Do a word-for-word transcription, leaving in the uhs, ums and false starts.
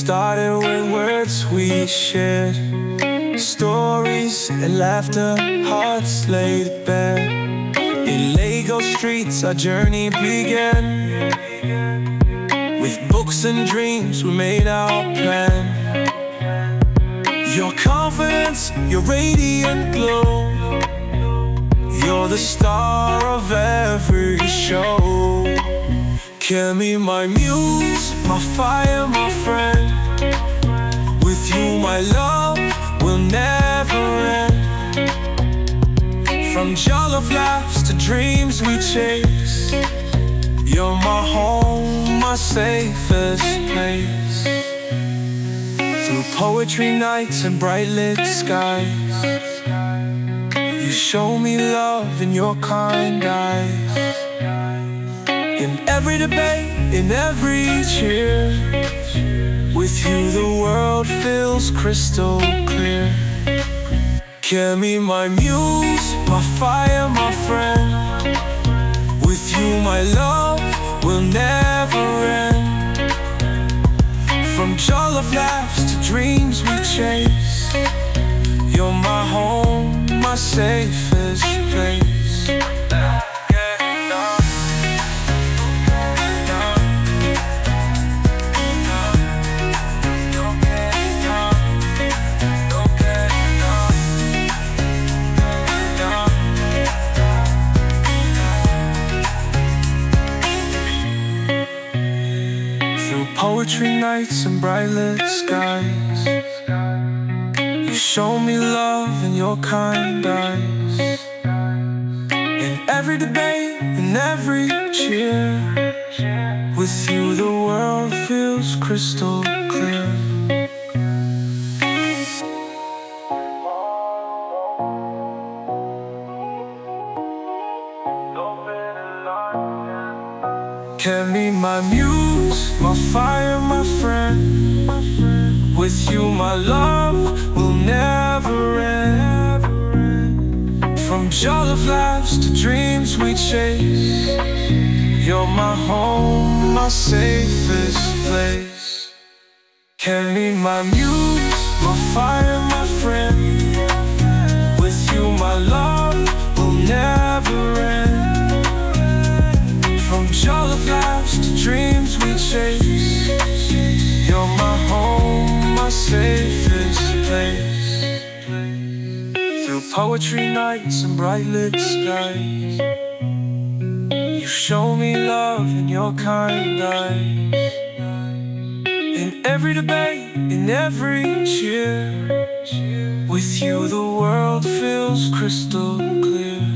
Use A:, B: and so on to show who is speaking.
A: started with words we shared, stories and laughter, hearts laid bare. In Lagos streets our journey began. With books and dreams we made our plan. Your confidence, your radiant glow, you're the star of every show. Kemi, my muse, my fire, my friend. With you my love will never end. From jollof laughs to dreams we chase, you're my home, my safest place. Through poetry nights and bright lit skies, you show me love in your kind eyes. In every debate, in every cheer, with you the world feels crystal clear. Kemi, my muse, my fire, my friend. With you my love will never end. From jollof laughs to dreams we chase, you're my home, my safest place. Poetry nights and bright lit skies, you show me love in your kind eyes. In every debate, in every cheer, with you the world feels crystal clear. Kemi, my muse, my fire, my friend. With you my love will never end. From jollof laughs to dreams we chase, you're my home, my safest place. Kemi, my muse, my fire, my friend. With you my love will never end. From jollof laughs to dreams we chase, you're my home, my safest place. Through poetry nights and bright lit skies, you show me love in your kind eyes. In every debate, in every cheer, with you the world feels crystal clear.